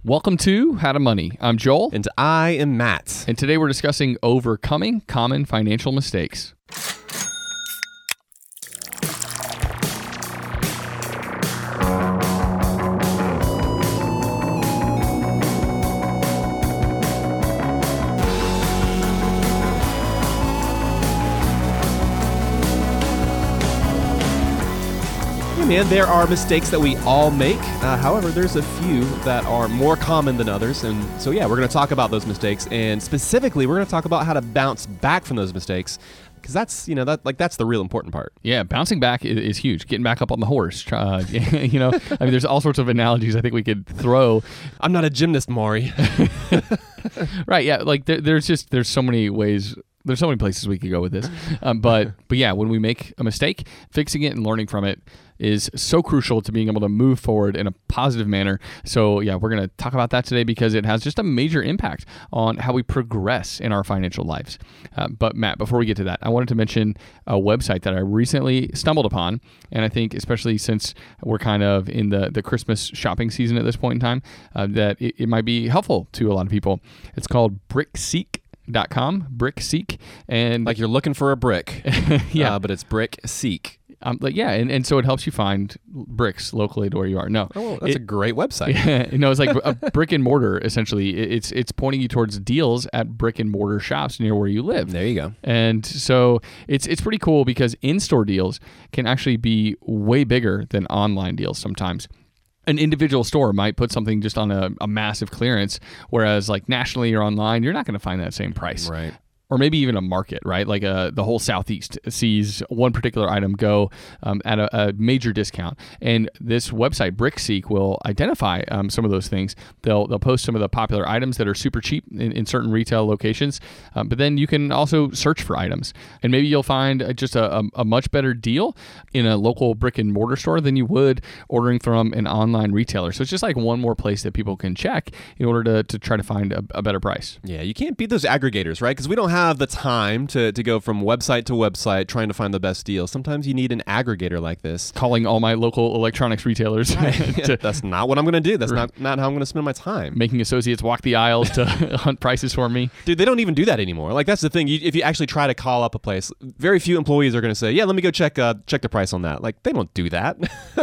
Welcome to How to Money. I'm Joel. And I am Matt. And today we're discussing overcoming common financial mistakes. Man, there are mistakes that we all make. However, there's a few that are more common than others. And so, we're going to talk about those mistakes. And specifically, we're going to talk about how to bounce back from those mistakes. Because that's, that's the real important part. Yeah, bouncing back is huge. Getting back up on the horse. There's all sorts of analogies I think we could throw. I'm not a gymnast, Maury. Right, yeah. There's so many ways. There's so many places we could go with this. But yeah, when we make a mistake, fixing it and learning from it is so crucial to being able to move forward in a positive manner. So yeah, we're going to talk about that today because it has just a major impact on how we progress in our financial lives. But Matt, before we get to that, I wanted to mention a website that I recently stumbled upon. And I think especially since we're kind of in the Christmas shopping season at this point in time, that it might be helpful to a lot of people. It's called BrickSeek.com, BrickSeek, and like you're looking for a brick, yeah, but it's BrickSeek. And so it helps you find bricks locally to where you are. No, that's a great website. Yeah, it's like a brick and mortar. Essentially, it's pointing you towards deals at brick and mortar shops near where you live. There you go. And so it's pretty cool because in-store deals can actually be way bigger than online deals sometimes. An individual store might put something just on a massive clearance, whereas like nationally or online, you're not going to find that same price. Right. Or maybe even a market, right? Like the whole Southeast sees one particular item go at a major discount. And this website, BrickSeek, will identify some of those things. They'll post some of the popular items that are super cheap in certain retail locations. But then you can also search for items. And maybe you'll find just a much better deal in a local brick and mortar store than you would ordering from an online retailer. So it's just like one more place that people can check in order to try to find a better price. Yeah, you can't beat those aggregators, right? Because we don't have the time to go from website to website trying to find the best deal. Sometimes you need an aggregator like this. Calling all my local electronics retailers. That's not what I'm going to do. That's not how I'm going to spend my time. Making associates walk the aisles to hunt prices for me. Dude, they don't even do that anymore. Like, that's the thing. If you actually try to call up a place, very few employees are going to say, yeah, let me go check the price on that. Like, they don't do that.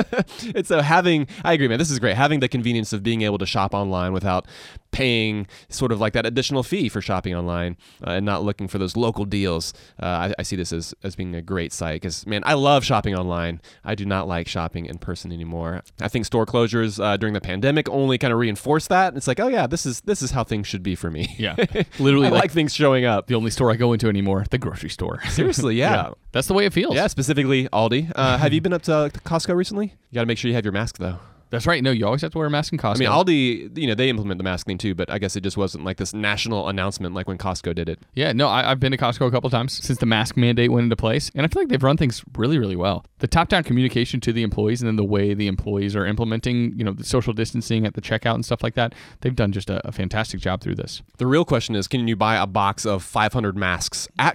And so I agree, man, this is great. Having the convenience of being able to shop online without paying sort of like that additional fee for shopping online and not looking for those local deals. I see this as being a great site because, man, I love shopping online. I do not like shopping in person anymore. I think store closures during the pandemic only kind of reinforced that. It's like, oh yeah, this is how things should be for me. Yeah, literally, I like things showing up. The only store I go into anymore, the grocery store. Seriously, yeah. That's the way it feels. Yeah, specifically Aldi. Have you been up to Costco recently? You got to make sure you have your mask though. That's right. No, you always have to wear a mask in Costco. I mean, Aldi, they implement the mask thing too, but I guess it just wasn't like this national announcement like when Costco did it. Yeah, no, I've been to Costco a couple of times since the mask mandate went into place, and I feel like they've run things really, really well. The top-down communication to the employees and then the way the employees are implementing, the social distancing at the checkout and stuff like that, they've done just a fantastic job through this. The real question is, can you buy a box of 500 masks at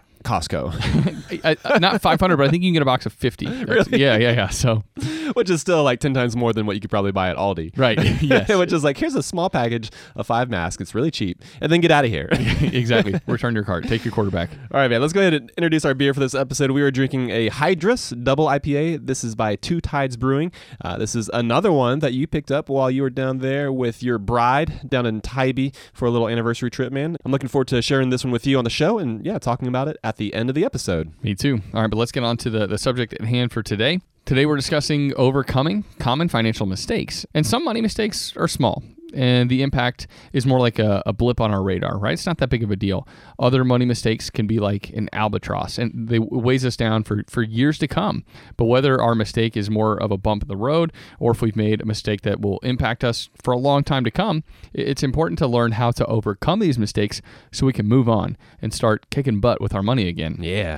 Costco? Not 500, but I think you can get a box of 50. Really? Yeah. So, which is still like 10 times more than what you could probably buy at Aldi. Right. Yes. Which is like, here's a small package of 5 masks. It's really cheap. And then get out of here. Exactly. Return your cart. Take your quarterback. All right, man. Let's go ahead and introduce our beer for this episode. We are drinking a Hydrus Double IPA. This is by Two Tides Brewing. This is another one that you picked up while you were down there with your bride down in Tybee for a little anniversary trip, man. I'm looking forward to sharing this one with you on the show and talking about it at the end of the episode. Me too. All right, but let's get on to the subject at hand for today. Today we're discussing overcoming common financial mistakes. And some money mistakes are small, and the impact is more like a blip on our radar, right? It's not that big of a deal. Other money mistakes can be like an albatross, and they weighs us down for years to come. But whether our mistake is more of a bump in the road, or if we've made a mistake that will impact us for a long time to come, it's important to learn how to overcome these mistakes so we can move on and start kicking butt with our money again. Yeah.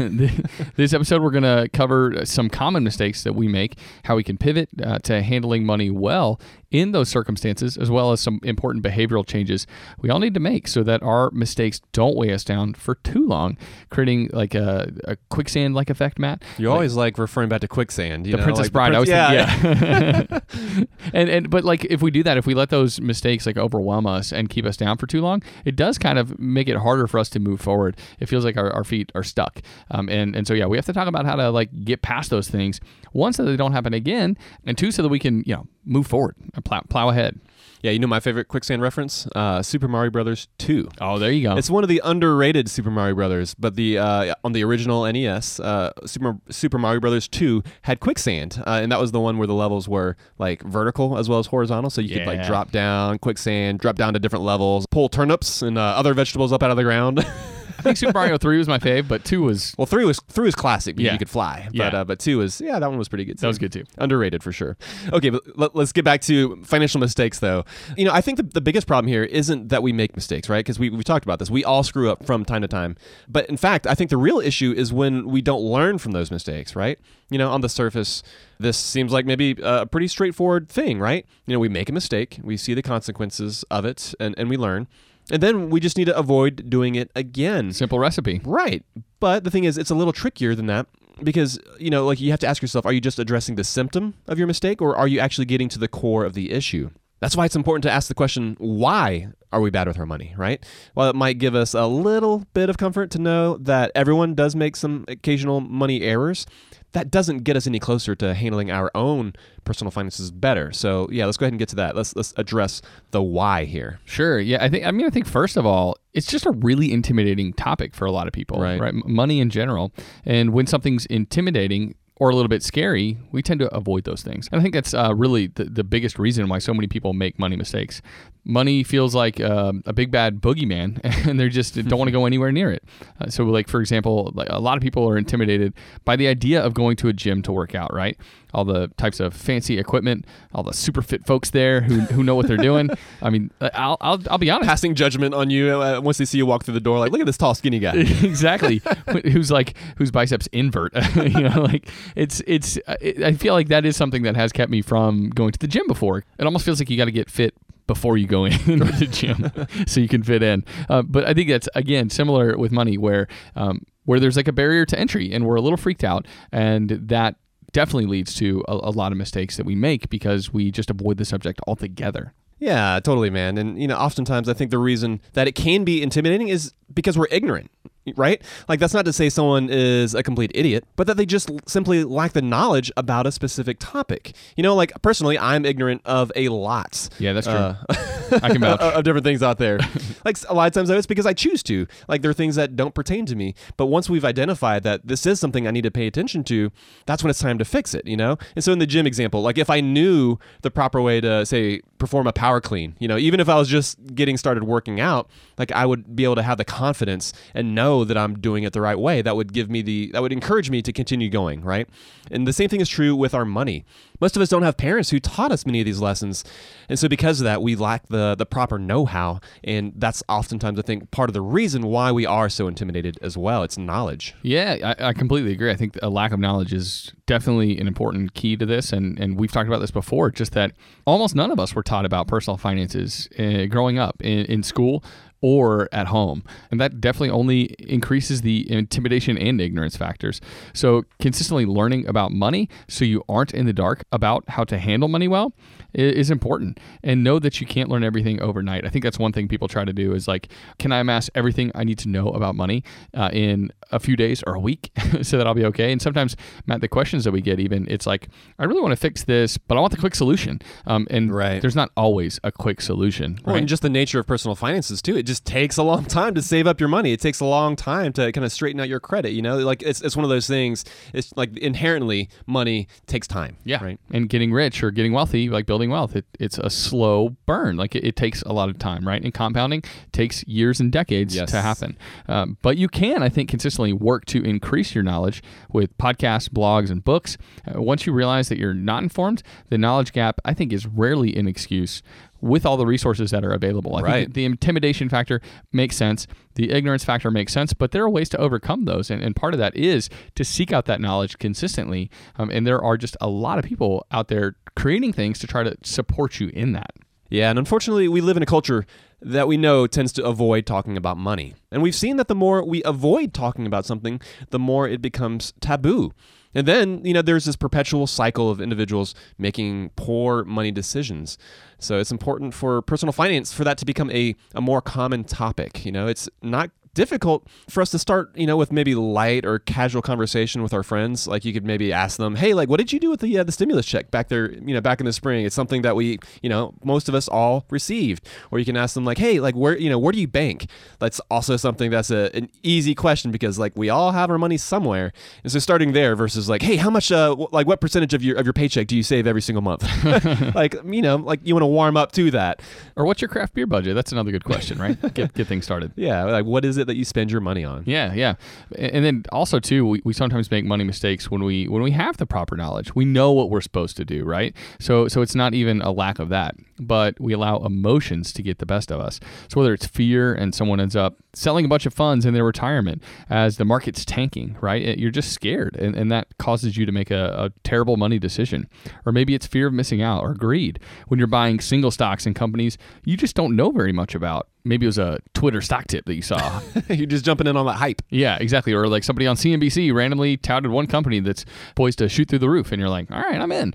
This episode, we're going to cover some common mistakes that we make, how we can pivot to handling money well, in those circumstances, as well as some important behavioral changes we all need to make so that our mistakes don't weigh us down for too long, creating like a quicksand-like effect, Matt. You always like referring back to quicksand. You The know, Princess like Bride. I was yeah. thinking, but like if we do that, if we let those mistakes like overwhelm us and keep us down for too long, it does kind of make it harder for us to move forward. It feels like our feet are stuck. And so, yeah, we have to talk about how to like get past those things, one, so that they don't happen again, and two, so that we can, move forward and plow ahead. Yeah, you know my favorite quicksand reference? Super Mario Brothers 2. Oh, there you go. It's one of the underrated Super Mario Brothers, but the on the original NES, Super Mario Brothers 2 had quicksand, and that was the one where the levels were like vertical as well as horizontal, so you could like drop down quicksand, drop down to different levels, pull turnips and other vegetables up out of the ground. I think Super Mario 3 was my fave, but 2 was... Well, 3 was classic because Yeah. you could fly. Yeah. But 2 was, that one was pretty good too. That was good too. Underrated for sure. Okay, but let's get back to financial mistakes though. I think the biggest problem here isn't that we make mistakes, right? Because we've talked about this. We all screw up from time to time. But in fact, I think the real issue is when we don't learn from those mistakes, right? On the surface, this seems like maybe a pretty straightforward thing, right? We make a mistake, we see the consequences of it, and we learn. And then we just need to avoid doing it again. Simple recipe. Right. But the thing is, it's a little trickier than that because, like you have to ask yourself, are you just addressing the symptom of your mistake or are you actually getting to the core of the issue? That's why it's important to ask the question, why are we bad with our money, right? While it might give us a little bit of comfort to know that everyone does make some occasional money errors, that doesn't get us any closer to handling our own personal finances better. So yeah, let's go ahead and get to that. Let's address the why here. Sure. Yeah. I think first of all, it's just a really intimidating topic for a lot of people, right? Money in general. And when something's intimidating or a little bit scary, we tend to avoid those things. And I think that's really the biggest reason why so many people make money mistakes. Money feels like a big bad boogeyman, and they just don't want to go anywhere near it. So, like for example, like a lot of people are intimidated by the idea of going to a gym to work out, right? All the types of fancy equipment, all the super fit folks there who know what they're doing. I mean, I'll be honest. Passing judgment on you once they see you walk through the door, like, look at this tall, skinny guy. Exactly. whose biceps invert. I feel like that is something that has kept me from going to the gym before. It almost feels like you got to get fit before you go into the gym so you can fit in. But I think that's, again, similar with money where there's like a barrier to entry and we're a little freaked out, and that definitely leads to a lot of mistakes that we make because we just avoid the subject altogether. Yeah, totally, man. And, oftentimes I think the reason that it can be intimidating is because we're ignorant, right? Like, that's not to say someone is a complete idiot, but that they just simply lack the knowledge about a specific topic. Like, personally, I'm ignorant of a lot. Yeah, that's true. I can vouch. Of different things out there. Like, a lot of times, though, it's because I choose to. Like, there are things that don't pertain to me. But once we've identified that this is something I need to pay attention to, that's when it's time to fix it, And so in the gym example, like, if I knew the proper way to, say, perform a power clean, even if I was just getting started working out, like, I would be able to have the confidence and know that I'm doing it the right way. That would encourage me to continue going, right? And the same thing is true with our money. Most of us don't have parents who taught us many of these lessons. And so because of that, we lack the proper know-how. And that's oftentimes, I think, part of the reason why we are so intimidated as well. It's knowledge. Yeah, I completely agree. I think a lack of knowledge is definitely an important key to this. And we've talked about this before, just that almost none of us were taught about personal finances growing up in school or at home. And that definitely only increases the intimidation and ignorance factors. So consistently learning about money so you aren't in the dark about how to handle money well is important. And know that you can't learn everything overnight. I think that's one thing people try to do is like, can I amass everything I need to know about money in a few days or a week so that I'll be okay? And sometimes, Matt, the questions that we get even, it's like, I really want to fix this, but I want the quick solution. And there's not always a quick solution. Well, right? and just the nature of personal finances too. It just takes a long time to save up your money. It takes a long time to kind of straighten out your credit. Like it's one of those things. It's like inherently money takes time. Yeah. Right. And getting rich or getting wealthy, like building wealth, it's a slow burn. Like it takes a lot of time, right? And compounding takes years and decades to happen. But you can, I think, consistently work to increase your knowledge with podcasts, blogs, and books. Once you realize that you're not informed, the knowledge gap, I think, is rarely an excuse with all the resources that are available. I think the intimidation factor makes sense. The ignorance factor makes sense, but there are ways to overcome those. And part of that is to seek out that knowledge consistently. And there are just a lot of people out there creating things to try to support you in that. Yeah, and unfortunately, we live in a culture that we know tends to avoid talking about money. And we've seen that the more we avoid talking about something, the more it becomes taboo. And then, there's this perpetual cycle of individuals making poor money decisions. So it's important for personal finance for that to become a more common topic. It's not difficult for us to start, with maybe light or casual conversation with our friends. Like you could maybe ask them, hey, like, what did you do with the stimulus check back there, back in the spring? It's something that we, most of us all received. Or you can ask them like, hey, like where do you bank? That's also something that's an easy question because like we all have our money somewhere. And so starting there versus like, hey, how much, like what percentage of your paycheck do you save every single month? like you want to warm up to that. Or what's your craft beer budget? That's another good question, right? Get things started. Yeah. Like what is it that you spend your money on? Yeah. And then also too, we sometimes make money mistakes when we have the proper knowledge. We know what we're supposed to do, right? So it's not even a lack of that, but we allow emotions to get the best of us. So whether it's fear and someone ends up selling a bunch of funds in their retirement as the market's tanking, right? You're just scared, and that causes you to make a terrible money decision. Or maybe it's fear of missing out or greed. When you're buying single stocks in companies you just don't know very much about. Maybe it was a Twitter stock tip that you saw. You're just jumping in on that hype. Yeah, exactly. Or like somebody on CNBC randomly touted one company that's poised to shoot through the roof, and you're like, all right, I'm in.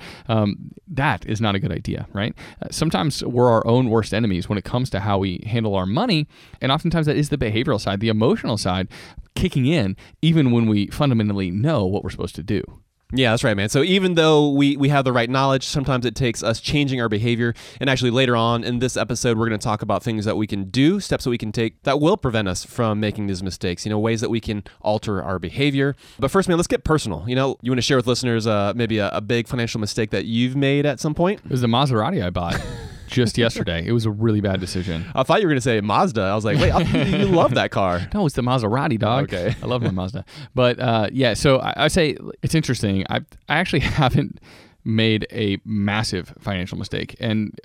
That is not a good idea, right? Sometimes we're our own worst enemies when it comes to how we handle our money, and oftentimes that is the behavioral side, the emotional side, kicking in even when we fundamentally know what we're supposed to do. Yeah, that's right, man. So even though we have the right knowledge, sometimes it takes us changing our behavior. And actually later on in this episode, we're going to talk about things that we can do, steps that we can take that will prevent us from making these mistakes, ways that we can alter our behavior. But first, man, let's get personal. You want to share with listeners maybe a big financial mistake that you've made at some point? It was the Maserati I bought. Just yesterday. It was a really bad decision. I thought you were going to say Mazda. I was like, wait, you love that car. No, it's the Maserati, dog. Okay. I love my Mazda. But so I say it's interesting. I actually haven't made a massive financial mistake. And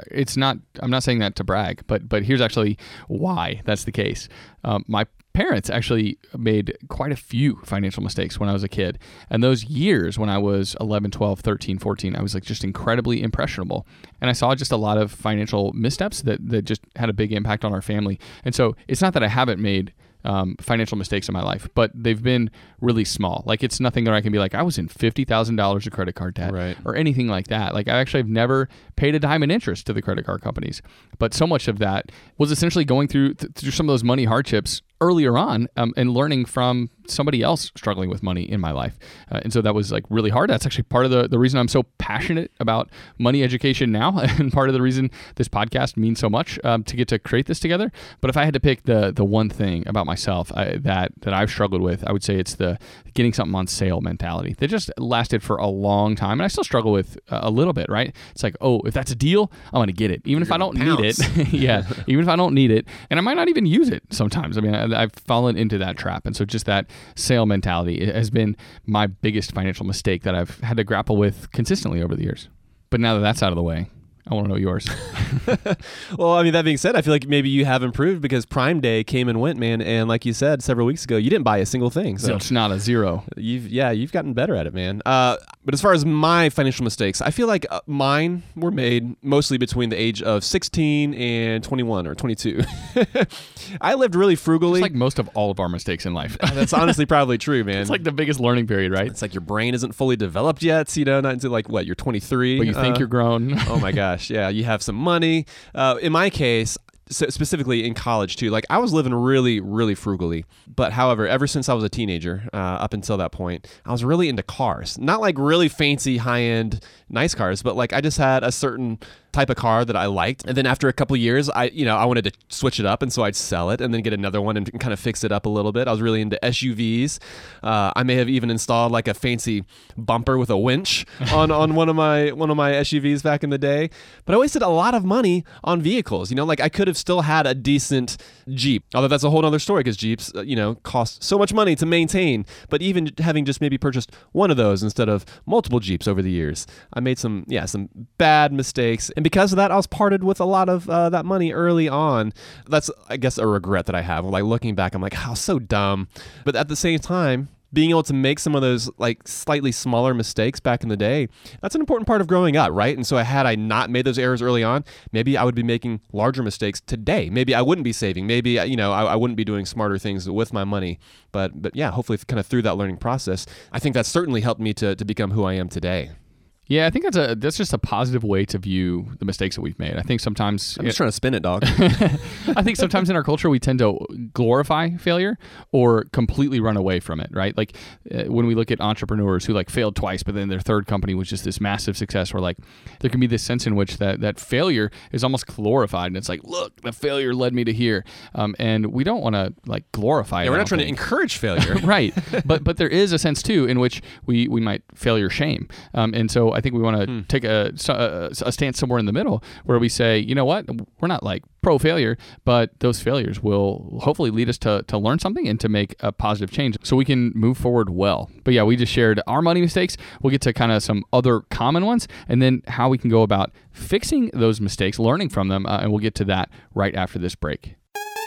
I'm not saying that to brag, but here's actually why that's the case. My parents actually made quite a few financial mistakes when I was a kid. And those years when I was 11, 12, 13, 14, I was like just incredibly impressionable. And I saw just a lot of financial missteps that just had a big impact on our family. And so it's not that I haven't made financial mistakes in my life, but they've been really small. Like it's nothing that I can be like, I was in $50,000 of credit card debt, right, or anything like that. Like I actually have never paid a dime in interest to the credit card companies. But so much of that was essentially going through some of those money hardships earlier on and learning from somebody else struggling with money in my life. And so that was like really hard. That's actually part of the reason I'm so passionate about money education now, and part of the reason this podcast means so much to get to create this together. But if I had to pick the one thing about myself that I've struggled with, I would say it's the getting something on sale mentality that just lasted for a long time. And I still struggle with a little bit, right? It's like, oh, if that's a deal, I'm going to get it. Even if I don't need it. Yeah. Even if I don't need it. And I might not even use it sometimes. I mean, I've fallen into that trap. And so just that sale mentality has been my biggest financial mistake that I've had to grapple with consistently over the years. But now that that's out of the way, I want to know yours. Well, I mean, that being said, I feel like maybe you have improved because Prime Day came and went, man. And like you said several weeks ago, you didn't buy a single thing. So it's not a zero. You've gotten better at it, man. But as far as my financial mistakes, I feel like mine were made mostly between the age of 16 and 21 or 22. I lived really frugally. It's like most of all of our mistakes in life. That's honestly probably true, man. It's like the biggest learning period, right? It's like your brain isn't fully developed yet, not until like, what, you're 23. But you think you're grown. Oh my gosh. Yeah, you have some money. In my case, specifically in college too, like I was living really, really frugally. But however, ever since I was a teenager, up until that point, I was really into cars. Not like really fancy, high-end, nice cars, but like I just had a certain type of car that I liked. And then after a couple of years, I wanted to switch it up. And so I'd sell it and then get another one and kind of fix it up a little bit. I was really into SUVs. I may have even installed like a fancy bumper with a winch on one of my SUVs back in the day. But I wasted a lot of money on vehicles. Like I could have still had a decent Jeep. Although that's a whole other story because Jeeps, cost so much money to maintain. But even having just maybe purchased one of those instead of multiple Jeeps over the years, I made some bad mistakes. And because of that, I was parted with a lot of that money early on. That's, I guess, a regret that I have. Like looking back, I'm like, oh, so dumb. But at the same time, being able to make some of those like slightly smaller mistakes back in the day, that's an important part of growing up, right? And so had I not made those errors early on, maybe I would be making larger mistakes today. Maybe I wouldn't be saving. Maybe, I wouldn't be doing smarter things with my money. But yeah, hopefully kind of through that learning process, I think that certainly helped me to become who I am today. Yeah, I think that's just a positive way to view the mistakes that we've made. I think sometimes I'm just trying to spin it, dog. I think sometimes in our culture we tend to glorify failure or completely run away from it, right? Like when we look at entrepreneurs who like failed twice, but then their third company was just this massive success, where like there can be this sense in which that failure is almost glorified, and it's like, look, the failure led me to here, and we don't want to like glorify it. Yeah, we're not trying to encourage failure, right? But there is a sense too in which we might failure shame, and so I think we want to take a stance somewhere in the middle where we say, you know what, we're not like pro failure, but those failures will hopefully lead us to learn something and to make a positive change so we can move forward well. But yeah, we just shared our money mistakes. We'll get to kind of some other common ones and then how we can go about fixing those mistakes, learning from them, and we'll get to that right after this break.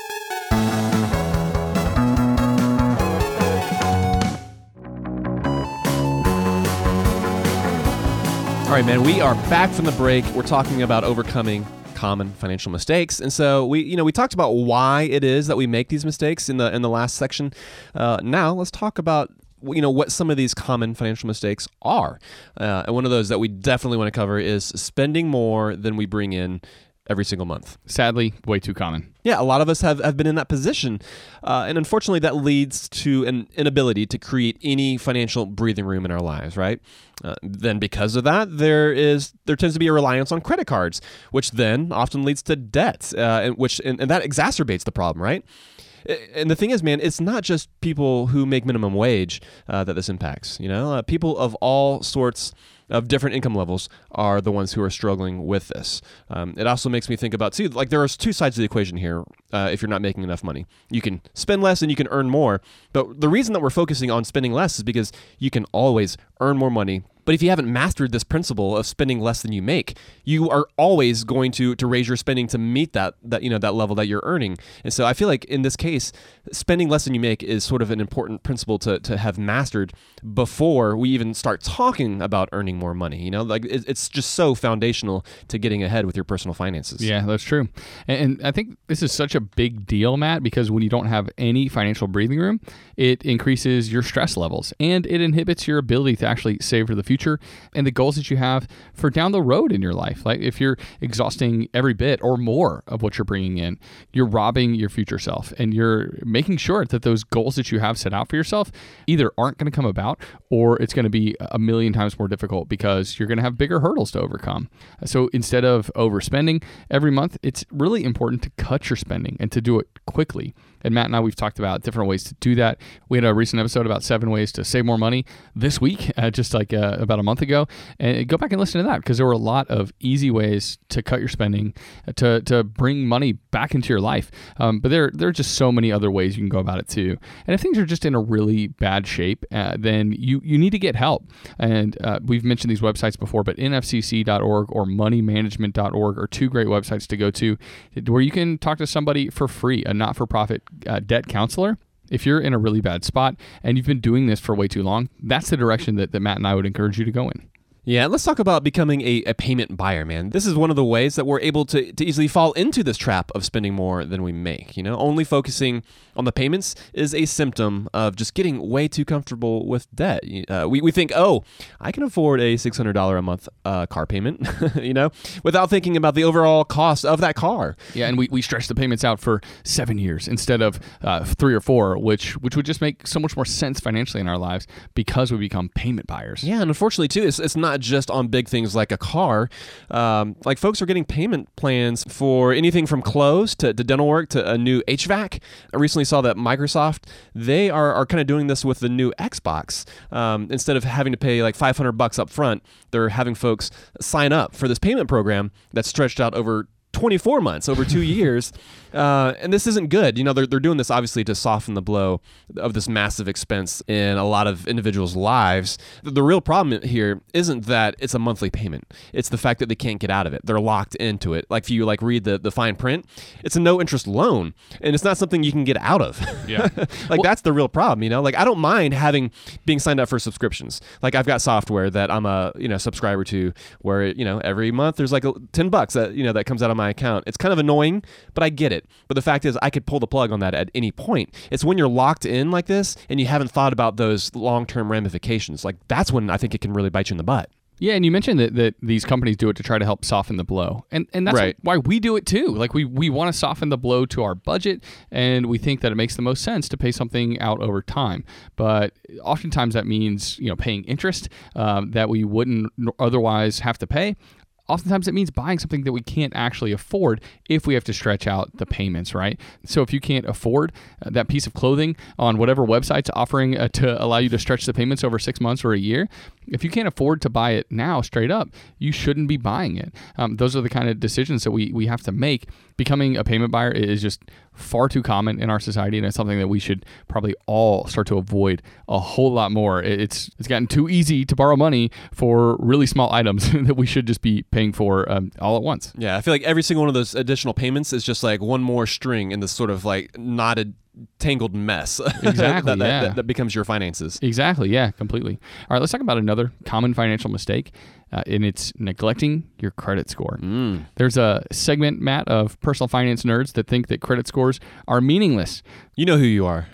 All right, man, we are back from the break. We're talking about overcoming common financial mistakes. And so we talked about why it is that we make these mistakes in the last section. Now let's talk about what some of these common financial mistakes are. And one of those that we definitely want to cover is spending more than we bring in every single month. Sadly, way too common. Yeah, a lot of us have been in that position. And unfortunately, that leads to an inability to create any financial breathing room in our lives, right? Then because of that, there tends to be a reliance on credit cards, which then often leads to debt, and that exacerbates the problem, right? And the thing is, man, it's not just people who make minimum wage that this impacts. People of all sorts of different income levels are the ones who are struggling with this. It also makes me think about, too, like there are two sides of the equation here if you're not making enough money. You can spend less and you can earn more. But the reason that we're focusing on spending less is because you can always earn more money. But if you haven't mastered this principle of spending less than you make, you are always going to raise your spending to meet that level that you're earning. And so I feel like in this case, spending less than you make is sort of an important principle to have mastered before we even start talking about earning more money. Like it's just so foundational to getting ahead with your personal finances. Yeah, that's true. And I think this is such a big deal, Matt, because when you don't have any financial breathing room, it increases your stress levels and it inhibits your ability to actually save for the future and the goals that you have for down the road in your life. Like if you're exhausting every bit or more of what you're bringing in, you're robbing your future self and you're making sure that those goals that you have set out for yourself either aren't going to come about or it's going to be a million times more difficult because you're going to have bigger hurdles to overcome. So instead of overspending every month, it's really important to cut your spending and to do it quickly. And Matt and I, we've talked about different ways to do that. We had a recent episode about 7 ways to save more money this week, just like about a month ago. And go back and listen to that because there were a lot of easy ways to cut your spending, to bring money back into your life. But there are just so many other ways you can go about it too. And if things are just in a really bad shape, then you need to get help. And we've mentioned these websites before, but nfcc.org or moneymanagement.org are 2 great websites to go to where you can talk to somebody for free, a not-for-profit debt counselor. If you're in a really bad spot and you've been doing this for way too long, that's the direction that Matt and I would encourage you to go in. Yeah, let's talk about becoming a payment buyer, man. This is one of the ways that we're able to easily fall into this trap of spending more than we make. Only focusing on the payments is a symptom of just getting way too comfortable with debt. We think, I can afford a $600 a month car payment, without thinking about the overall cost of that car. Yeah, and we stretch the payments out for 7 years instead of 3 or 4, which would just make so much more sense financially in our lives because we become payment buyers. Yeah, and unfortunately, too, it's not not just on big things like a car. Like folks are getting payment plans for anything from clothes to dental work to a new HVAC. I recently saw that Microsoft, they are kind of doing this with the new Xbox. Instead of having to pay like $500 up front, they're having folks sign up for this payment program that's stretched out over 24 months, over 2 years. And this isn't good. You know, they're doing this obviously to soften the blow of this massive expense in a lot of individuals' lives. The real problem here isn't that it's a monthly payment. It's the fact that they can't get out of it. They're locked into it. Like if you read the fine print, it's a no interest loan, and it's not something you can get out of. Yeah. That's the real problem, you know? Like I don't mind being signed up for subscriptions. Like I've got software that I'm a, subscriber to where, every month there's like $10 that, that comes out of my account. It's kind of annoying, but I get it. But the fact is I could pull the plug on that at any point. It's when you're locked in like this and you haven't thought about those long-term ramifications. Like that's when I think it can really bite you in the butt. Yeah, and you mentioned that these companies do it to try to help soften the blow. And that's right. why we do it too. Like we want to soften the blow to our budget, and we think that it makes the most sense to pay something out over time. But oftentimes that means, paying interest that we wouldn't otherwise have to pay. Oftentimes it means buying something that we can't actually afford if we have to stretch out the payments, right? So if you can't afford that piece of clothing on whatever website's offering to allow you to stretch the payments over 6 months or a year, if you can't afford to buy it now straight up, you shouldn't be buying it. Those are the kind of decisions that we have to make. Becoming a payment buyer is just far too common in our society, and it's something that we should probably all start to avoid a whole lot more. It's gotten too easy to borrow money for really small items that we should just be paying for all at once. Yeah, I feel like every single one of those additional payments is just like one more string in this sort of like knotted, tangled mess. Exactly. that becomes your finances. Exactly. Yeah, completely. All right, let's talk about another common financial mistake, and it's neglecting your credit score. There's a segment, Matt, of personal finance nerds that think that credit scores are meaningless. You know who you are.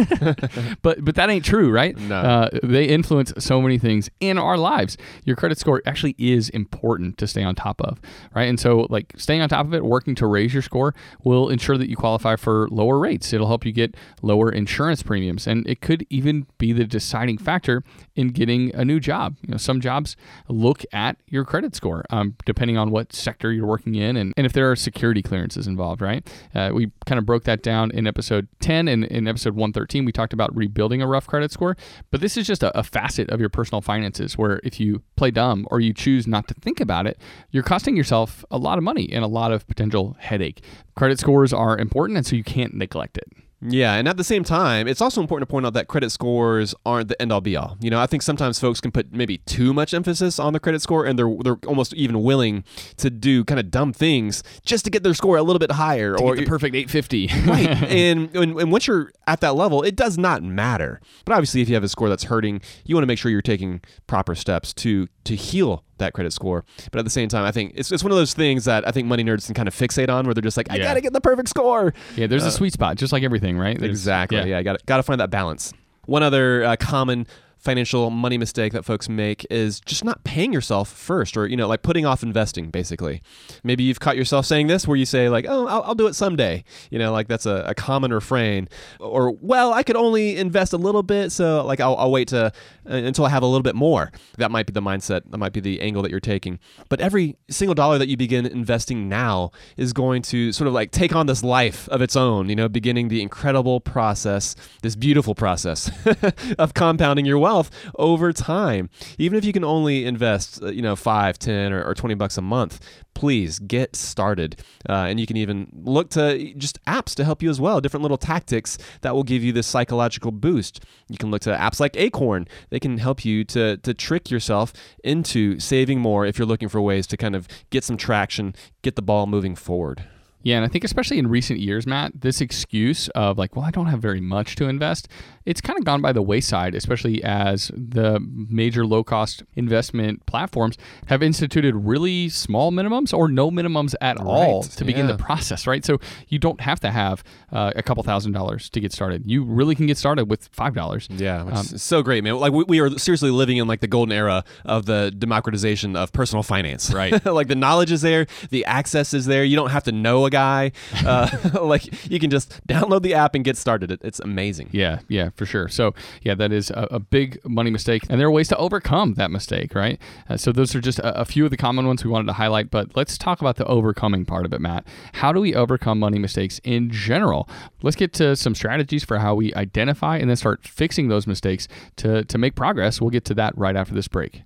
But that ain't true, right? No. They influence so many things in our lives. Your credit score actually is important to stay on top of, right? And so staying on top of it, working to raise your score will ensure that you qualify for lower rates. It'll help you get lower insurance premiums, and it could even be the deciding factor in getting a new job. Some jobs look at your credit score, depending on what sector you're working in and if there are security clearances involved, right? We kind of broke that down in episode 10, and in episode 113, we talked about rebuilding a rough credit score. But this is just a facet of your personal finances where if you play dumb or you choose not to think about it, you're costing yourself a lot of money and a lot of potential headache. Credit scores are important, and so you can't neglect it. Yeah, and at the same time, it's also important to point out that credit scores aren't the end-all be-all. I think sometimes folks can put maybe too much emphasis on the credit score, and they're almost even willing to do kind of dumb things just to get their score a little bit higher. Or the perfect 850. Right, and once you're at that level, it does not matter. But obviously, if you have a score that's hurting, you want to make sure you're taking proper steps to heal that credit score. But at the same time, I think it's one of those things that I think money nerds can kind of fixate on, where they're just like, I gotta get the perfect score. Yeah, there's a sweet spot, just like everything, right? Exactly. Yeah, gotta find that balance. One other common financial money mistake that folks make is just not paying yourself first, or putting off investing. Basically, maybe you've caught yourself saying this, where you say I'll do it someday. That's a common refrain. Or, well, I could only invest a little bit, so I'll wait until I have a little bit more. That might be the mindset. That might be the angle that you're taking. But every single dollar that you begin investing now is going to sort of take on this life of its own. Beginning the incredible process, this beautiful process of compounding your wealth over time. Even if you can only invest, $5, $10, or $20 a month, please get started. And you can even look to just apps to help you as well. Different little tactics that will give you this psychological boost. You can look to apps like Acorn. They can help you to trick yourself into saving more if you're looking for ways to kind of get some traction, get the ball moving forward. Yeah, and I think especially in recent years, Matt, this excuse of I don't have very much to invest, it's kind of gone by the wayside, especially as the major low-cost investment platforms have instituted really small minimums or no minimums at all to begin the process, right? So you don't have to have a couple $1,000s to get started. You really can get started with $5. Yeah, which is so great, man. We are seriously living in the golden era of the democratization of personal finance. Right. The knowledge is there, the access is there. You don't have to know a guy. Like you can just download the app and get started. It's amazing. Yeah, for sure. So yeah, that is a big money mistake, and there are ways to overcome that mistake, right? So those are just a few of the common ones we wanted to highlight, but let's talk about the overcoming part of it, Matt. How do we overcome money mistakes in general? Let's get to some strategies for how we identify and then start fixing those mistakes to make progress. We'll get to that right after this break.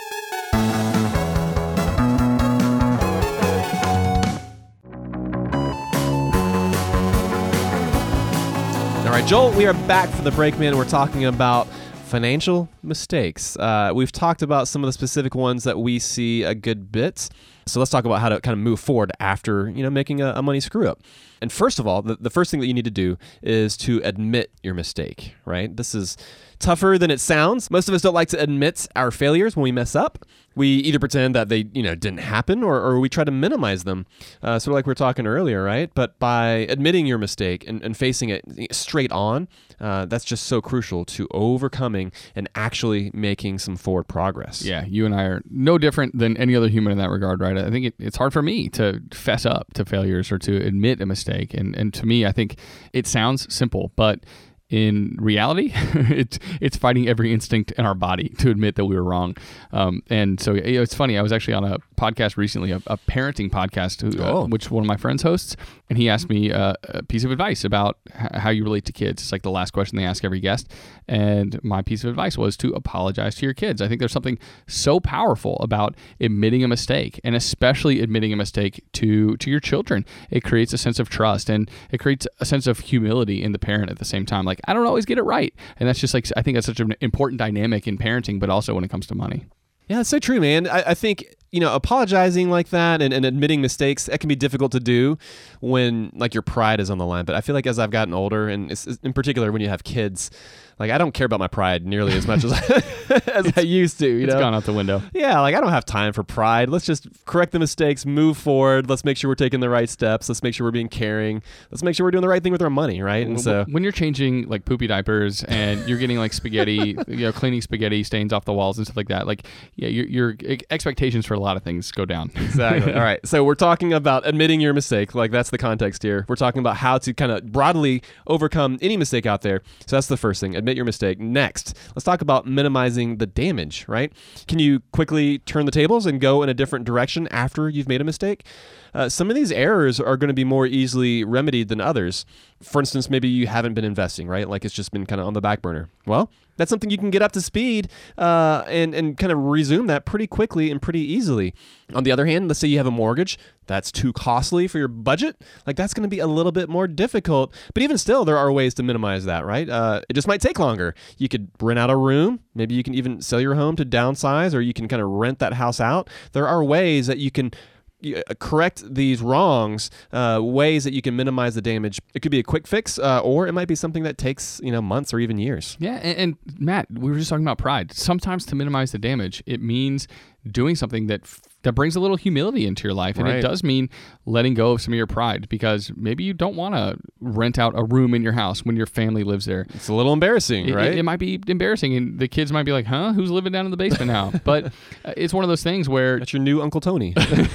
All right, Joel, we are back for the break, man. We're talking about financial mistakes. We've talked about some of the specific ones that we see a good bit. So let's talk about how to kind of move forward after, making a money screw up. And first of all, the first thing that you need to do is to admit your mistake, right? This is tougher than it sounds. Most of us don't like to admit our failures when we mess up. We either pretend that they, didn't happen or we try to minimize them, sort of like we were talking earlier, right? But by admitting your mistake and facing it straight on, that's just so crucial to overcoming and actually making some forward progress. Yeah, you and I are no different than any other human in that regard, right? I think it's hard for me to fess up to failures or to admit a mistake. And to me, I think it sounds simple, but in reality, it's fighting every instinct in our body to admit that we were wrong. And so it's funny. I was actually on a podcast recently, a parenting podcast, which one of my friends hosts, and he asked me a piece of advice about how you relate to kids. It's like the last question they ask every guest. And my piece of advice was to apologize to your kids. I think there's something so powerful about admitting a mistake, and especially admitting a mistake to your children. It creates a sense of trust, and it creates a sense of humility in the parent at the same time. Like, I don't always get it right. And that's just like, I think that's such an important dynamic in parenting, but also when it comes to money. Yeah, it's so true, man. I think, apologizing like that and admitting mistakes, that can be difficult to do when like your pride is on the line. But I feel like as I've gotten older, and in particular when you have kids, like I don't care about my pride nearly as much as I used to. It's gone out the window. Yeah, like I don't have time for pride. Let's just correct the mistakes, move forward. Let's make sure we're taking the right steps. Let's make sure we're being caring. Let's make sure we're doing the right thing with our money, right? And so when you're changing like poopy diapers and you're getting like spaghetti, cleaning spaghetti stains off the walls and stuff like that, like your expectations for a lot of things go down. Exactly. All right. So we're talking about admitting your mistake. Like that's the context here. We're talking about how to kind of broadly overcome any mistake out there. So that's the first thing. Admit your mistake. Next, let's talk about minimizing the damage, right? Can you quickly turn the tables and go in a different direction after you've made a mistake? Some of these errors are going to be more easily remedied than others. For instance, maybe you haven't been investing, right? Like it's just been kind of on the back burner. Well, that's something you can get up to speed and kind of resume that pretty quickly and pretty easily. On the other hand, let's say you have a mortgage that's too costly for your budget. Like that's going to be a little bit more difficult. But even still, there are ways to minimize that, right? It just might take longer. You could rent out a room. Maybe you can even sell your home to downsize, or you can kind of rent that house out. There are ways that you can correct these wrongs, ways that you can minimize the damage. It could be a quick fix, or it might be something that takes months or even years. Yeah, and Matt, we were just talking about pride. Sometimes to minimize the damage, it means doing something that brings a little humility into your life. And right. It does mean letting go of some of your pride, because maybe you don't want to rent out a room in your house when your family lives there. It's a little embarrassing, right? It might be embarrassing, and the kids might be like, huh, who's living down in the basement now? But it's one of those things where... That's your new Uncle Tony.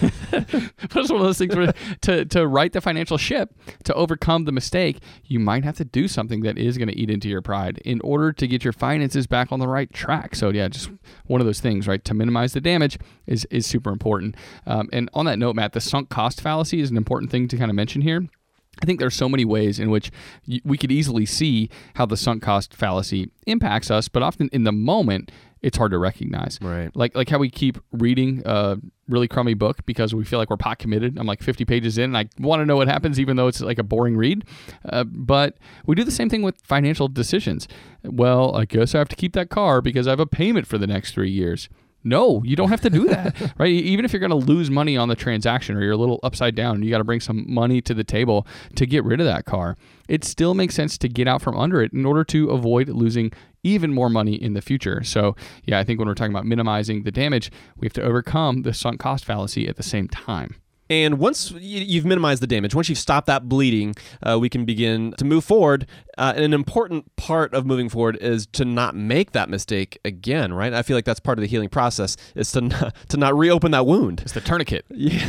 But it's one of those things where to right the financial ship, to overcome the mistake, you might have to do something that is going to eat into your pride in order to get your finances back on the right track. So yeah, just one of those things, right? To minimize the damage is super important. And on that note, Matt, the sunk cost fallacy is an important thing to kind of mention here. I think there's so many ways in which we could easily see how the sunk cost fallacy impacts us, but often in the moment, it's hard to recognize. Right. Like how we keep reading a really crummy book because we feel like we're pot committed. I'm like 50 pages in and I want to know what happens, even though it's like a boring read. But we do the same thing with financial decisions. Well, I guess I have to keep that car because I have a payment for the next 3 years. No, you don't have to do that, right? Even if you're going to lose money on the transaction, or you're a little upside down and you got to bring some money to the table to get rid of that car, it still makes sense to get out from under it in order to avoid losing even more money in the future. So yeah, I think when we're talking about minimizing the damage, we have to overcome the sunk cost fallacy at the same time. And once you've minimized the damage, once you've stopped that bleeding, we can begin to move forward. And an important part of moving forward is to not make that mistake again, right? I feel like that's part of the healing process, is to not reopen that wound. It's the tourniquet. Yeah,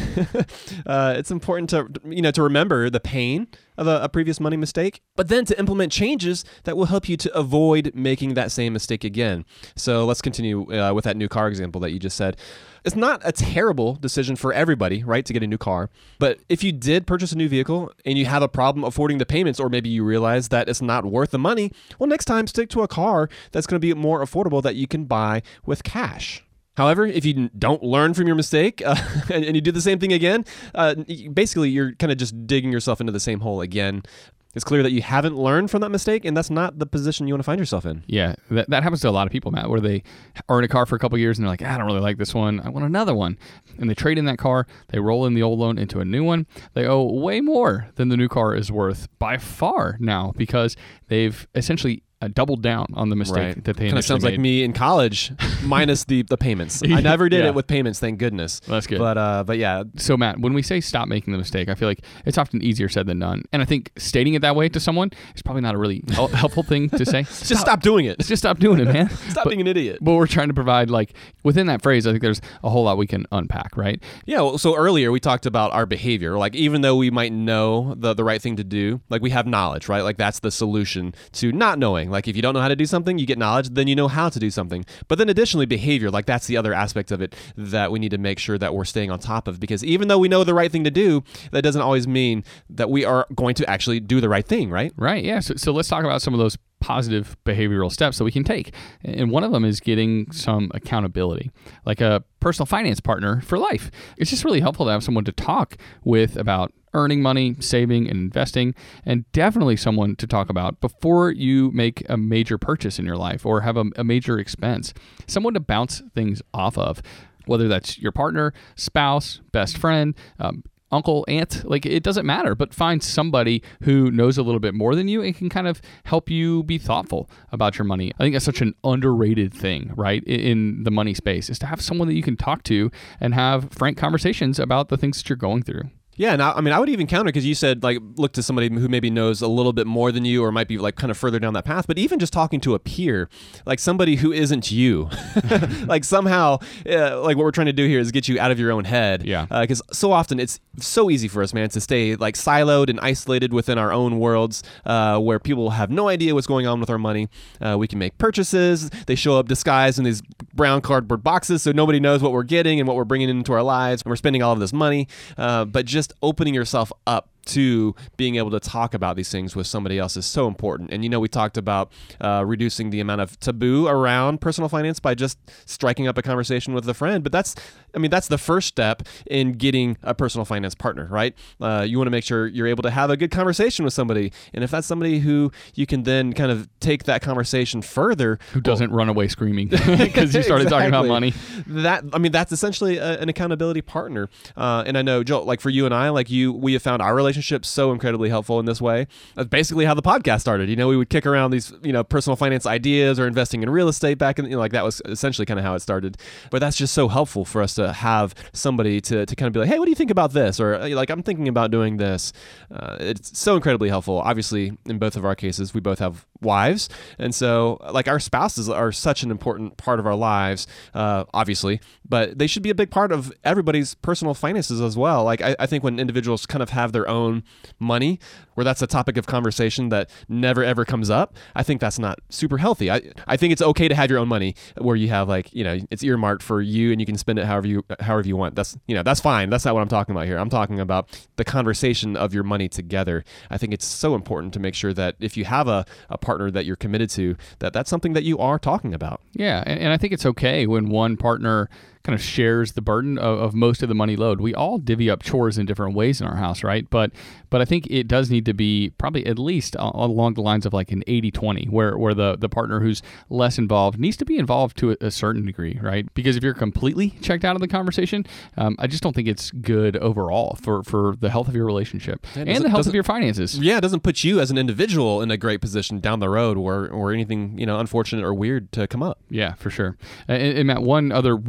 it's important to remember the pain of a previous money mistake, but then to implement changes that will help you to avoid making that same mistake again. So let's continue with that new car example that you just said. It's not a terrible decision for everybody, right, to get a new car. But if you did purchase a new vehicle and you have a problem affording the payments, or maybe you realize that it's not worth the money, well, next time stick to a car that's going to be more affordable that you can buy with cash. However, if you don't learn from your mistake and you do the same thing again, basically you're kind of just digging yourself into the same hole again. It's clear that you haven't learned from that mistake, and that's not the position you want to find yourself in. Yeah, that happens to a lot of people, Matt, where they are in a car for a couple of years and they're like, I don't really like this one. I want another one. And they trade in that car. They roll in the old loan into a new one. They owe way more than the new car is worth by far now, because they've essentially doubled down on the mistake that they initially made. Kind of sounds like me in college, minus the payments. I never did it with payments, thank goodness. That's good. But yeah. So Matt, when we say stop making the mistake, I feel like it's often easier said than done. And I think stating it that way to someone is probably not a really helpful thing to say. Just stop doing it. Just stop doing it, man. Stop being an idiot. But we're trying to provide, like, within that phrase, I think there's a whole lot we can unpack, right? Yeah, well, so earlier we talked about our behavior. Like, even though we might know the right thing to do, like, we have knowledge, right? Like, that's the solution to not knowing. Like, if you don't know how to do something, you get knowledge, then you know how to do something. But then additionally, behavior, like, that's the other aspect of it that we need to make sure that we're staying on top of, because even though we know the right thing to do, that doesn't always mean that we are going to actually do the right thing, right? Right, yeah. So let's talk about some of those positive behavioral steps that we can take. And one of them is getting some accountability, like a personal finance partner for life. It's just really helpful to have someone to talk with about earning money, saving, and investing, and definitely someone to talk about before you make a major purchase in your life or have a major expense. Someone to bounce things off of, whether that's your partner, spouse, best friend, uncle, aunt, like, it doesn't matter, but find somebody who knows a little bit more than you and can kind of help you be thoughtful about your money. I think that's such an underrated thing, right, in the money space, is to have someone that you can talk to and have frank conversations about the things that you're going through. Yeah, and I would even counter, because you said, like, look to somebody who maybe knows a little bit more than you, or might be, like, kind of further down that path. But even just talking to a peer, like somebody who isn't you, like, somehow, like, what we're trying to do here is get you out of your own head. Yeah. Because so often it's so easy for us, man, to stay, like, siloed and isolated within our own worlds, where people have no idea what's going on with our money. We can make purchases. They show up disguised in these brown cardboard boxes, so nobody knows what we're getting and what we're bringing into our lives, and we're spending all of this money. But just opening yourself up to being able to talk about these things with somebody else is so important. And, we talked about reducing the amount of taboo around personal finance by just striking up a conversation with a friend. But that's the first step in getting a personal finance partner, right? You want to make sure you're able to have a good conversation with somebody. And if that's somebody who you can then kind of take that conversation further. Who doesn't run away screaming because you started talking about money. That's essentially an accountability partner. And I know, Joel, like, for you and I, like, we have found our relationship so incredibly helpful in this way. That's basically how the podcast started. We would kick around these, personal finance ideas or investing in real estate back in, like, that was essentially kind of how it started. But that's just so helpful for us to have somebody to kind of be like, hey, what do you think about this? Or, like, I'm thinking about doing this. It's so incredibly helpful. Obviously, in both of our cases, we both have wives. And so, like, our spouses are such an important part of our lives, obviously, but they should be a big part of everybody's personal finances as well. Like, I think when individuals kind of have their own money, where that's a topic of conversation that never ever comes up, I think that's not super healthy. I think it's okay to have your own money where you have, like, it's earmarked for you and you can spend it however you want. That's fine. That's not what I'm talking about here. I'm talking about the conversation of your money together. I think it's so important to make sure that if you have a partner that you're committed to, that's something that you are talking about. Yeah, and I think it's okay when one partner kind of shares the burden of most of the money load. We all divvy up chores in different ways in our house, right? But I think it does need to be probably at least along the lines of, like, an 80-20, where the partner who's less involved needs to be involved to a certain degree, right? Because if you're completely checked out of the conversation, I just don't think it's good overall for the health of your relationship and the health of your finances. Yeah, it doesn't put you as an individual in a great position down the road or anything, unfortunate or weird to come up. Yeah, for sure. And Matt, one other really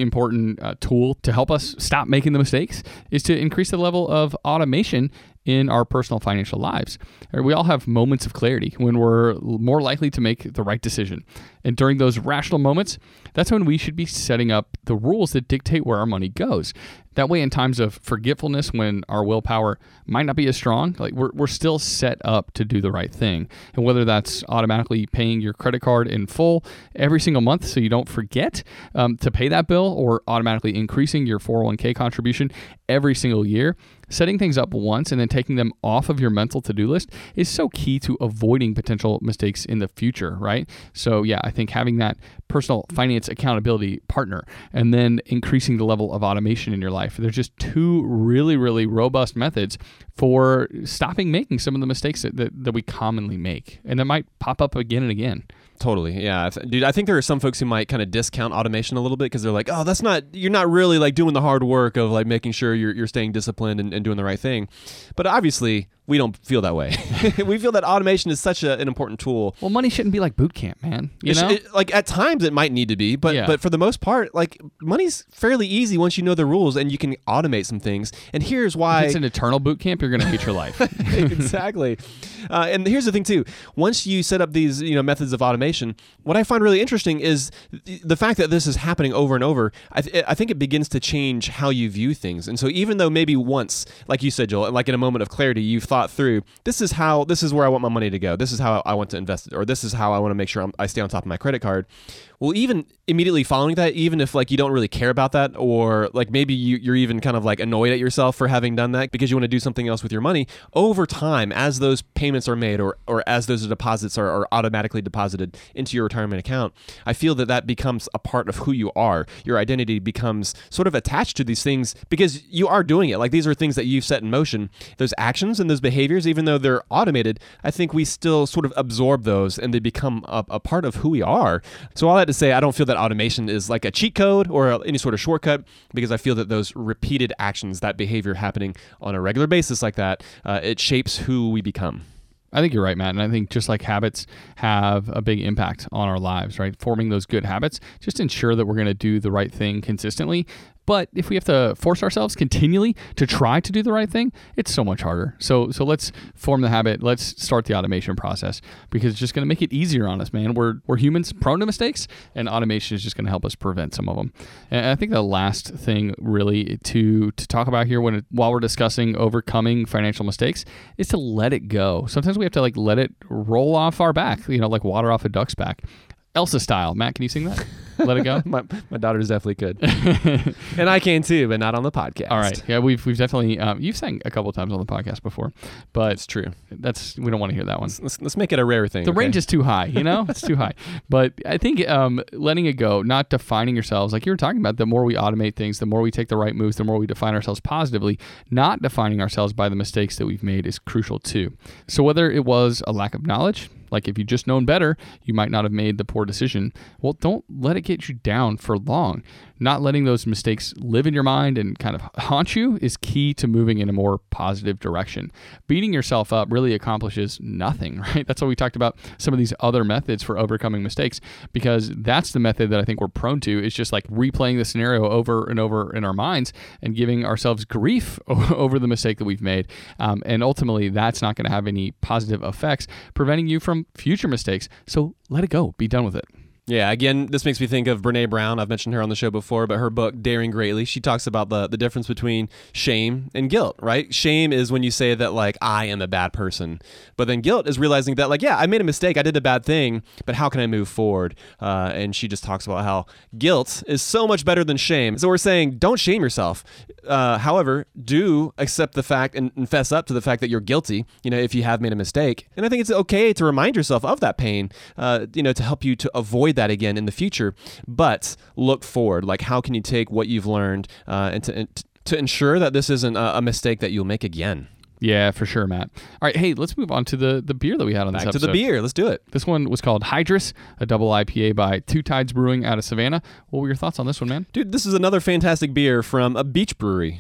important tool to help us stop making the mistakes is to increase the level of automation in our personal financial lives. We all have moments of clarity when we're more likely to make the right decision. And during those rational moments, that's when we should be setting up the rules that dictate where our money goes. That way, in times of forgetfulness, when our willpower might not be as strong, like we're still set up to do the right thing. And whether that's automatically paying your credit card in full every single month so you don't forget to pay that bill, or automatically increasing your 401k contribution every single year, setting things up once and then taking them off of your mental to-do list is so key to avoiding potential mistakes in the future, right? So yeah, I think having that personal finance accountability partner and then increasing the level of automation in your life, there's just two really, really robust methods for stopping making some of the mistakes that we commonly make. And that might pop up again and again. Totally. Yeah. Dude, I think there are some folks who might kind of discount automation a little bit because they're like, oh, you're not really like doing the hard work of like making sure you're staying disciplined and doing the right thing. But obviously, we don't feel that way. We feel that automation is such an important tool. Well, money shouldn't be like boot camp, man. You know? Like at times it might need to be, but for the most part, like money's fairly easy once you know the rules and you can automate some things. And here's why. If it's an eternal boot camp, you're going to hate your life. Exactly. And here's the thing too. Once you set up these methods of automation, what I find really interesting is the fact that this is happening over and over. I think it begins to change how you view things. And so even though maybe once, like you said, Joel, like in a moment of clarity, you've thought through, this is where I want my money to go. This is how I want to invest it, or this is how I want to make sure I stay on top of my credit card. Well, even immediately following that, even if like you don't really care about that, or like maybe you're even kind of like annoyed at yourself for having done that because you want to do something else with your money, over time, as those payments are made or as those deposits are automatically deposited into your retirement account, I feel that becomes a part of who you are. Your identity becomes sort of attached to these things because you are doing it. Like these are things that you've set in motion. Those actions and those behaviors, even though they're automated, I think we still sort of absorb those and they become a part of who we are. So all that to say, I don't feel that automation is like a cheat code or any sort of shortcut, because I feel that those repeated actions, that behavior happening on a regular basis like that, it shapes who we become. I think you're right, Matt. And I think just like habits have a big impact on our lives, right? Forming those good habits, just ensure that we're going to do the right thing consistently. But if we have to force ourselves continually to try to do the right thing, it's so much harder. So let's form the habit. Let's start the automation process, because it's just going to make it easier on us, man. We're humans prone to mistakes, and automation is just going to help us prevent some of them. And I think the last thing really to talk about here while we're discussing overcoming financial mistakes is to let it go. Sometimes we have to like let it roll off our back, like water off a duck's back. Elsa style. Matt, can you sing that? Let it go? my daughters definitely could. And I can too, but not on the podcast. All right. Yeah, we've definitely, you've sang a couple of times on the podcast before, but it's true. We don't want to hear that one. Let's make it a rare thing. The range is too high, It's too high. But I think letting it go, not defining yourselves, like you were talking about, the more we automate things, the more we take the right moves, the more we define ourselves positively, not defining ourselves by the mistakes that we've made is crucial too. So whether it was a lack of knowledge, like if you'd just known better, you might not have made the poor decision. Well, don't let it get you down for long. Not letting those mistakes live in your mind and kind of haunt you is key to moving in a more positive direction. Beating yourself up really accomplishes nothing, right? That's why we talked about some of these other methods for overcoming mistakes, because that's the method that I think we're prone to, is just like replaying the scenario over and over in our minds and giving ourselves grief over the mistake that we've made. And ultimately, that's not going to have any positive effects, preventing you from future mistakes. So let it go. Be done with it. Yeah, again, this makes me think of Brene Brown. I've mentioned her on the show before, but her book, Daring Greatly, she talks about the difference between shame and guilt, right? Shame is when you say that, like, I am a bad person. But then guilt is realizing that, like, yeah, I made a mistake. I did a bad thing, but how can I move forward? And she just talks about how guilt is so much better than shame. So we're saying, don't shame yourself. However, do accept the fact and fess up to the fact that you're guilty, if you have made a mistake. And I think it's okay to remind yourself of that pain, to help you to avoid that again in the future, but look forward. Like, how can you take what you've learned and to ensure that this isn't a mistake that you'll make again? Yeah, for sure, Matt. All right, hey, let's move on to the beer that we had on this Back to episode. the beer. Let's do it. This one was called Hydrus, a double IPA by Two Tides Brewing out of Savannah. What were your thoughts on this one, man? Dude, this is another fantastic beer from a beach brewery.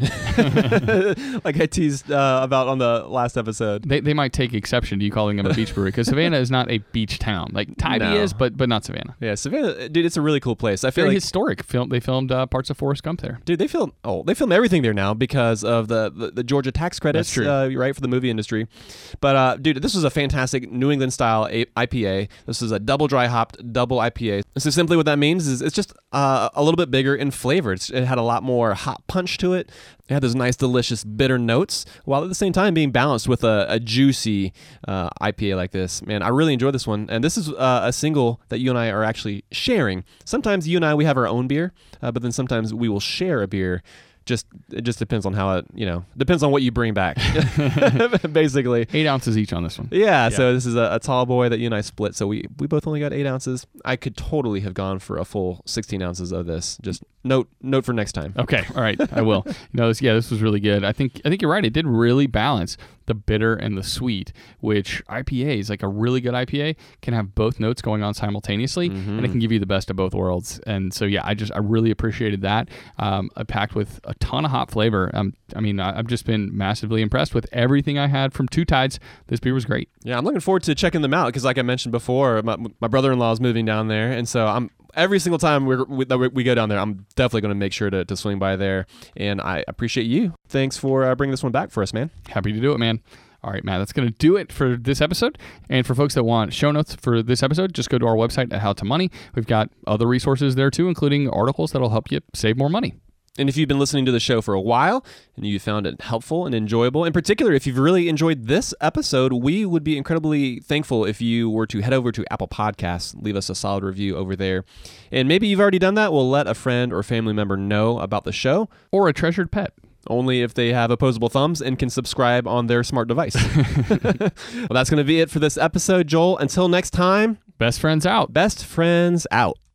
Like I teased about on the last episode. They might take exception to you calling them a beach brewery because Savannah is not a beach town. Like Tybee No. is, but not Savannah. Yeah, Savannah, dude, it's a really cool place. I feel Very like historic. They filmed parts of Forrest Gump there. Dude, they film everything there now because of the Georgia tax credits, That's true. right, for the movie industry. But dude, this was a fantastic New England style IPA. This is a double dry hopped double IPA. So simply what that means is it's just a little bit bigger in flavor. It had a lot more hop punch to it. It had those nice, delicious, bitter notes, while at the same time being balanced with a juicy IPA like this. Man, I really enjoyed this one. And this is a single that you and I are actually sharing. Sometimes you and I, we have our own beer, but then sometimes we will share a beer. It just depends on how depends on what you bring back, basically. 8 ounces each on this one. Yeah, so this is a tall boy that you and I split. So we both only got 8 ounces. I could totally have gone for a full 16 ounces of this. Just note for next time. Okay, all right, I will. This was really good. I think you're right. It did really balance the bitter and the sweet, which IPAs, like a really good IPA, can have both notes going on simultaneously, and it can give you the best of both worlds. And so, yeah, I really appreciated that. Packed with a ton of hop flavor. I've just been massively impressed with everything I had from Two Tides. This beer was great. Yeah, I'm looking forward to checking them out because, like I mentioned before, my brother-in-law is moving down there, and so every single time we go down there, I'm definitely going to make sure to swing by there. And I appreciate you. Thanks for bringing this one back for us, man. Happy to do it, man. All right, Matt, that's going to do it for this episode. And for folks that want show notes for this episode, just go to our website at How to Money. We've got other resources there too, including articles that'll help you save more money. And if you've been listening to the show for a while and you found it helpful and enjoyable, in particular, if you've really enjoyed this episode, we would be incredibly thankful if you were to head over to Apple Podcasts, leave us a solid review over there. And maybe you've already done that. We'll let a friend or family member know about the show. Or a treasured pet. Only if they have opposable thumbs and can subscribe on their smart device. Well, that's going to be it for this episode, Joel. Until next time, Best friends out. best friends out.